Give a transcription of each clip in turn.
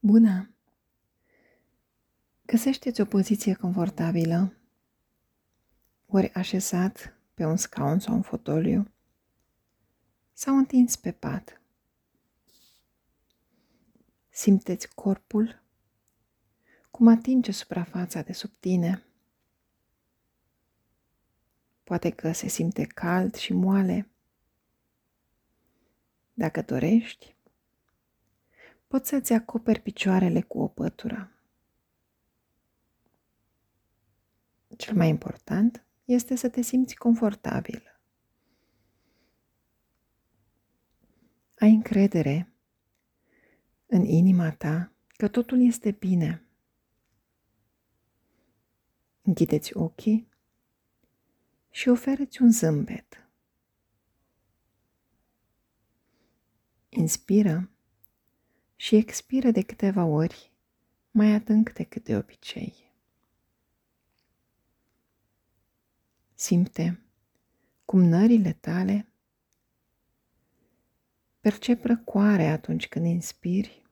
Bună! Găsește-ți o poziție confortabilă, ori așezat pe un scaun sau un fotoliu, sau întins pe pat. Simte-ți corpul cum atinge suprafața de sub tine. Poate că se simte cald și moale. Dacă dorești, poți să-ți acoperi picioarele cu o pătură. Cel mai important este să te simți confortabil. Ai încredere în inima ta că totul este bine. Închide-ți ochii și oferă-ți un zâmbet. Inspiră și expiră de câteva ori mai adânc decât de obicei. Simte cum nările tale percep răcoare atunci când inspiri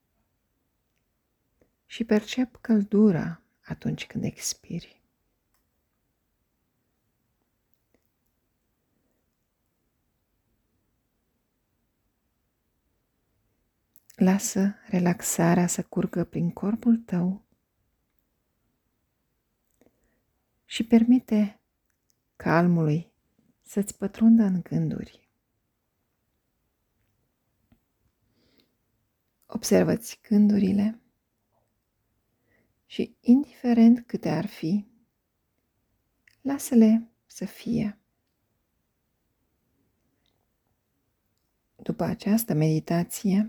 și percep căldura atunci când expiri. Lasă relaxarea să curgă prin corpul tău și permite calmului să-ți pătrundă în gânduri. Observă-ți gândurile și, indiferent câte ar fi, lasă-le să fie. După această meditație,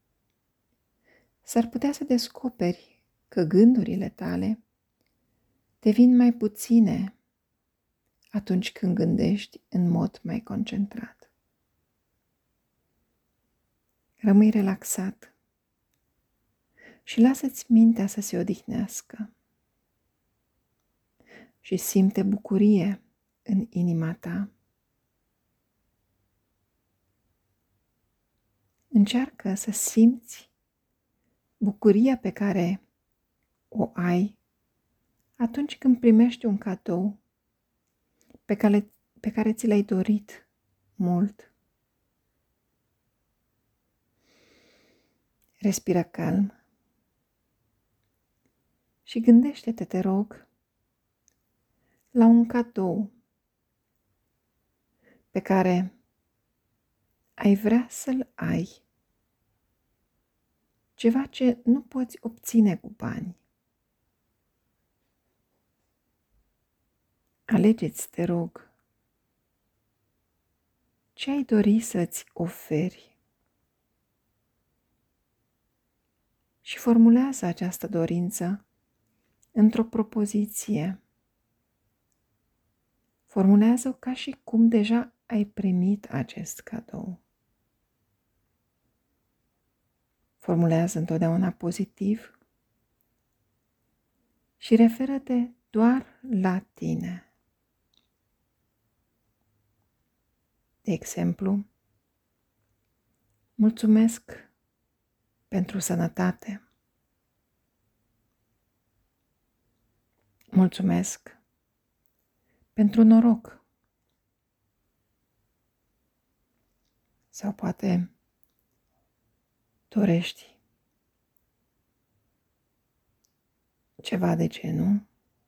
s-ar putea să descoperi că gândurile tale devin mai puține atunci când gândești în mod mai concentrat. Rămâi relaxat și lasă-ți mintea să se odihnească și simte bucurie în inima ta. Încearcă să simți bucuria pe care o ai atunci când primești un cadou pe care ți l-ai dorit mult. Respiră calm și gândește-te, te rog, la un cadou pe care ai vrea să-l ai. Ceva ce nu poți obține cu bani. Alegeți, te rog, ce ai dori să-ți oferi și formulează această dorință într-o propoziție. Formulează-o ca și cum deja ai primit acest cadou. Formulează întotdeauna pozitiv și referă-te doar la tine. De exemplu, mulțumesc pentru sănătate. Mulțumesc pentru noroc. Sau poate dorești ceva de genul.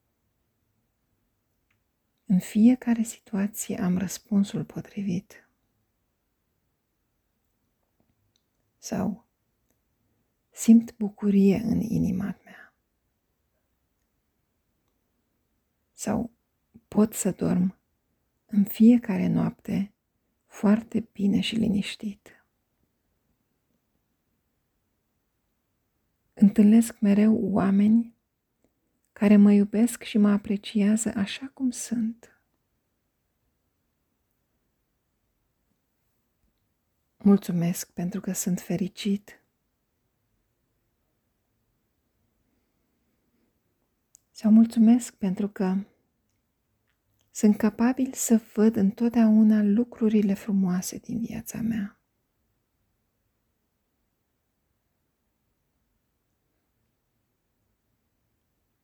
În fiecare situație am răspunsul potrivit. Sau simt bucurie în inima mea. Sau pot să dorm în fiecare noapte foarte bine și liniștit. Întâlnesc mereu oameni care mă iubesc și mă apreciază așa cum sunt. Mulțumesc pentru că sunt fericit. Sau mulțumesc pentru că sunt capabil să văd întotdeauna lucrurile frumoase din viața mea.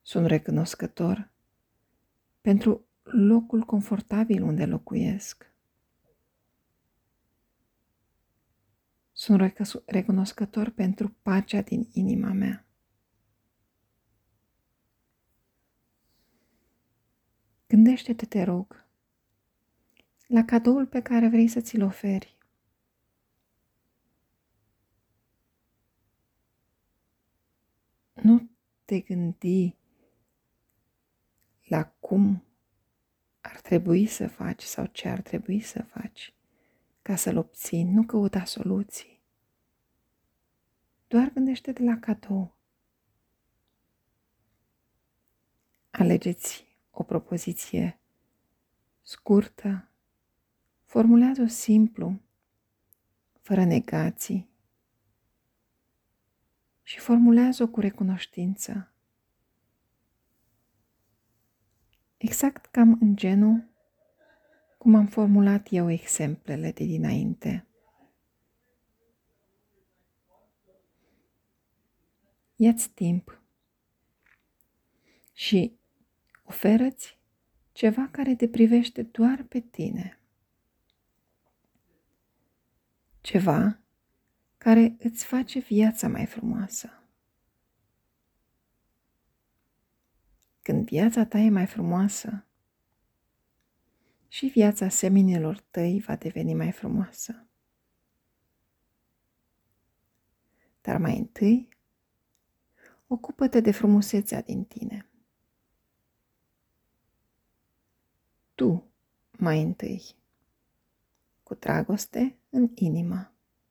Sunt recunoscător pentru locul confortabil unde locuiesc. Sunt recunoscător pentru pacea din inima mea. Gândește-te, te rog, la cadoul pe care vrei să ți-l oferi. Nu te gândi la cum ar trebui să faci sau ce ar trebui să faci ca să-l obții. Nu căuta soluții. Doar gândește-te la cadou. Alegeți o propoziție scurtă, formulează-o simplu, fără negații și formulează-o cu recunoștință. Exact cam în genul cum am formulat eu exemplele de dinainte. Ia-ți timp și oferă-ți ceva care te privește doar pe tine. Ceva care îți face viața mai frumoasă. Când viața ta e mai frumoasă, și viața seminilor tăi va deveni mai frumoasă. Dar mai întâi, ocupă-te de frumusețea din tine. Tu, mai întâi, cu dragoste în inimă.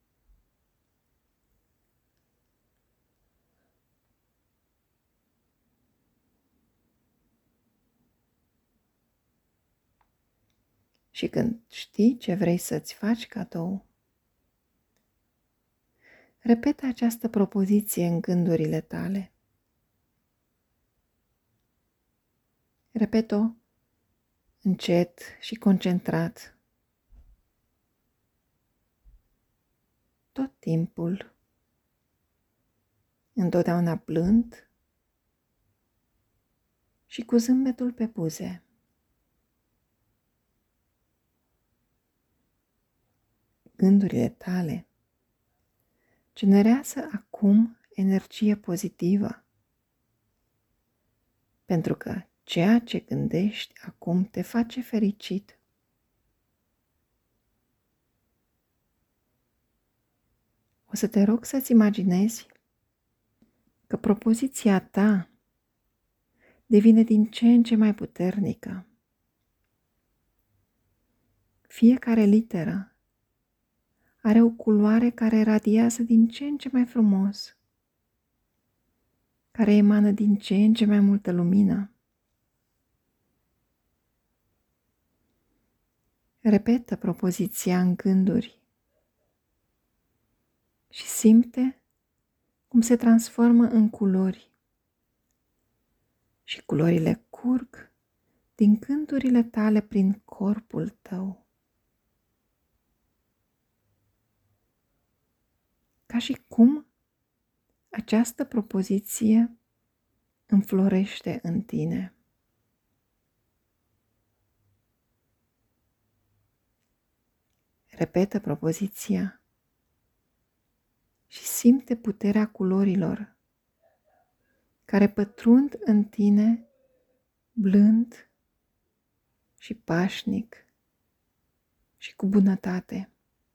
Și când știi ce vrei să-ți faci cadou, repetă această propoziție în gândurile tale. Repet-o încet și concentrat. Tot timpul, întotdeauna blând și cu zâmbetul pe buze. Gândurile tale generează acum energie pozitivă, pentru că ceea ce gândești acum te face fericit. O să te rog să-ți imaginezi că propoziția ta devine din ce în ce mai puternică. Fiecare literă are o culoare care radiază din ce în ce mai frumos, care emană din ce în ce mai multă lumină. Repetă propoziția în gânduri și simte cum se transformă în culori și culorile curg din gândurile tale prin corpul tău. Ca și cum această propoziție înflorește în tine. Repetă propoziția și simte puterea culorilor care pătrund în tine blând și pașnic și cu bunătate.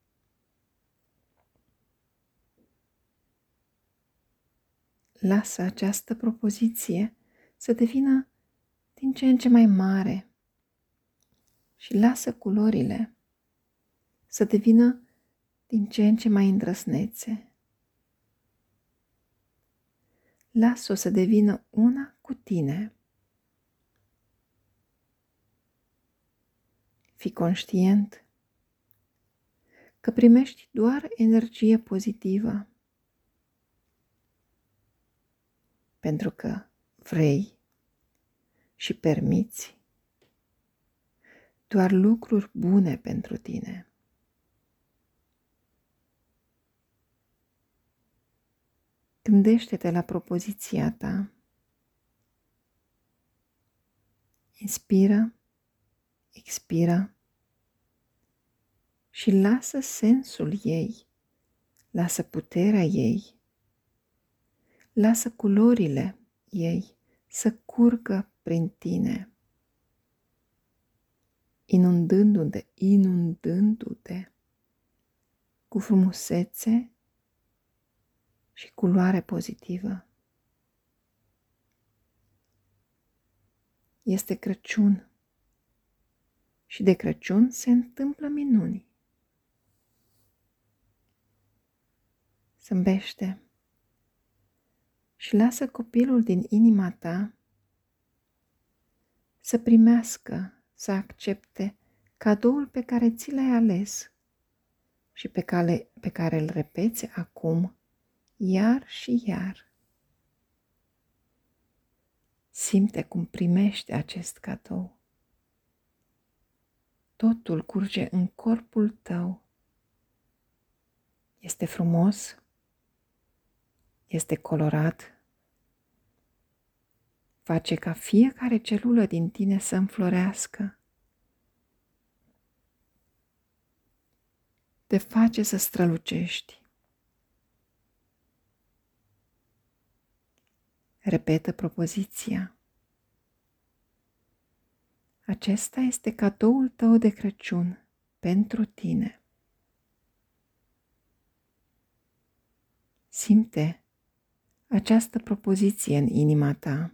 Lasă această propoziție să devină din ce în ce mai mare și lasă culorile să devină din ce în ce mai îndrăsnețe. Lasă-o să devină una cu tine. Fii conștient că primești doar energie pozitivă, pentru că vrei și permiți doar lucruri bune pentru tine. Gândește-te la propoziția ta Inspiră, expiră și lasă sensul ei, lasă puterea ei, lasă culorile ei să curgă prin tine, inundându-te cu frumusețe și culoare pozitivă. Este Crăciun și de Crăciun se întâmplă minuni. Zâmbește și lasă copilul din inima ta să primească, să accepte cadoul pe care ți l-ai ales și pe care îl repeți acum, iar și iar. Simte cum primește acest cadou. Totul curge în corpul tău. Este frumos, este colorat, face ca fiecare celulă din tine să înflorească. Te face să strălucești. Repetă propoziția. Acesta este cadoul tău de Crăciun pentru tine. Simte această propoziție în inima ta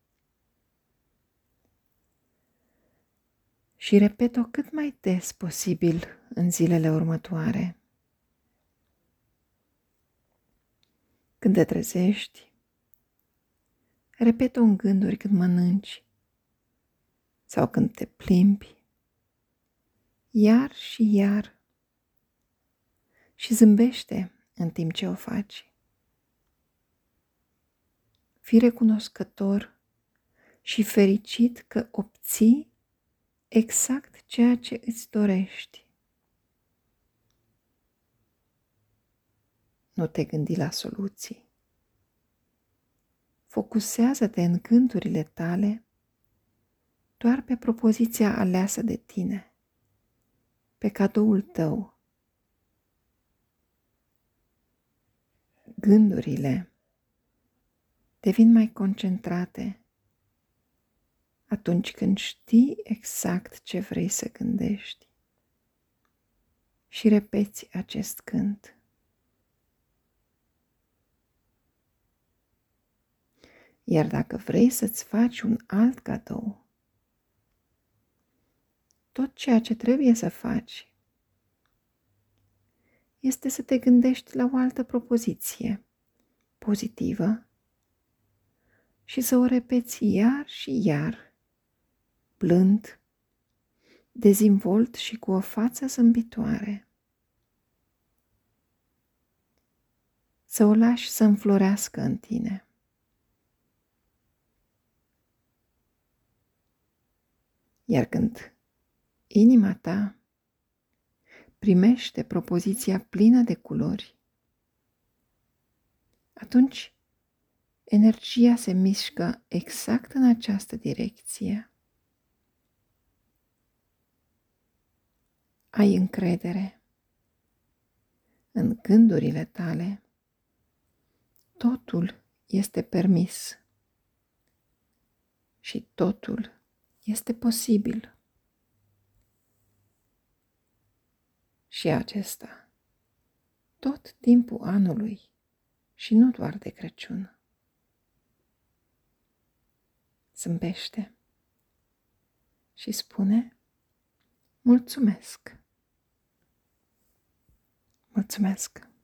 și repet-o cât mai des posibil în zilele următoare. Când te trezești, repet-o în gânduri când mănânci sau când te plimbi, iar și iar, și zâmbește în timp ce o faci. Fii recunoscător și fericit că obții exact ceea ce îți dorești. Nu te gândi la soluții. Focusează-te în gândurile tale doar pe propoziția aleasă de tine, pe cadoul tău. Gândurile devin mai concentrate atunci când știi exact ce vrei să gândești și repeți acest gând. Iar dacă vrei să-ți faci un alt cadou, tot ceea ce trebuie să faci este să te gândești la o altă propoziție pozitivă și să o repeți iar și iar, blând, dezvolt și cu o față zâmbitoare. Să o lași să înflorească în tine. Iar când inima ta primește propoziția plină de culori, atunci energia se mișcă exact în această direcție. Ai încredere în gândurile tale. Totul este permis și totul este posibil. Și acesta tot timpul anului și nu doar de Crăciun. Zâmbește și spune: mulțumesc! Mulțumesc!